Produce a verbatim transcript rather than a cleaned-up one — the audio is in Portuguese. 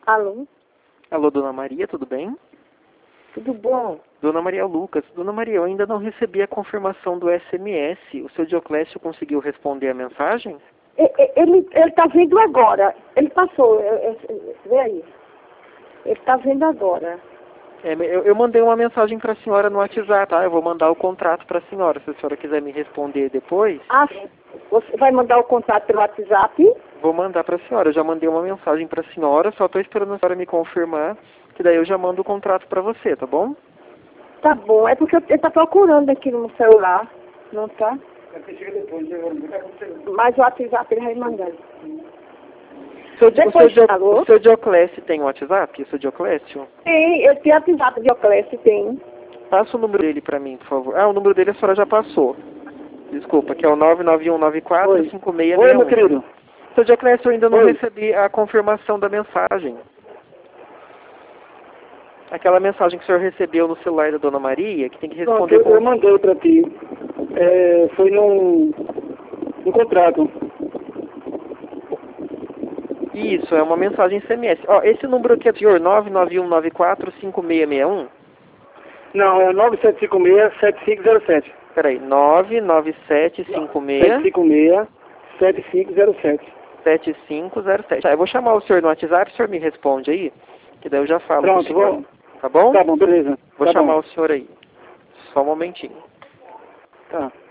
Alô? Alô, Dona Maria, tudo bem? Tudo bom? Dona Maria Lucas. Dona Maria, eu ainda não recebi a confirmação do S M S. O seu Dioclésio conseguiu responder a mensagem? E- e- Ele está vendo agora. Ele passou. eu- eu- Vê aí. Ele está vendo agora. É, eu, eu mandei uma mensagem para a senhora no WhatsApp, tá? Eu vou mandar o contrato para a senhora. Se a senhora quiser me responder depois, Ah, você vai mandar o contato pelo WhatsApp? vou mandar para a senhora. Eu já mandei uma mensagem para a senhora, só estou esperando a senhora me confirmar, que daí eu já mando o contrato para você, tá bom? Tá bom. É porque ele está procurando aqui no celular. Não tá? Mas o WhatsApp ele vai mandar. O seu, Depois, o seu, Dio- alô? o seu Dioclésio tem WhatsApp? O seu Dioclésio? Tem, eu tenho WhatsApp de Oclésio, tem. Passa o número dele para mim, por favor. Ah, o número dele a senhora já passou. Desculpa, que é o nove nove um nove quatro cinco seis seis um. Oi, meu querido. Seu Dioclésio, eu ainda não Oi. recebi a confirmação da mensagem. Aquela mensagem que o senhor recebeu no celular da Dona Maria, que tem que Pronto, responder eu, com... eu mandei pra ti. É, foi num, num contrato. Isso, é uma mensagem S M S. Ó, esse número aqui é do senhor, nove nove um nove quatro cinco seis seis um? Não, é nove sete cinco seis, sete cinco zero sete. Peraí, nove nove sete cinco sete seis cinco seis, sete cinco zero sete. sete cinco zero sete. Tá, eu vou chamar o senhor no WhatsApp, o senhor me responde aí, que daí eu já falo com o Pronto, senhor. vou. Tá bom? Tá bom, beleza. Vou Tá chamar bom. o senhor aí. Só um momentinho. Tá.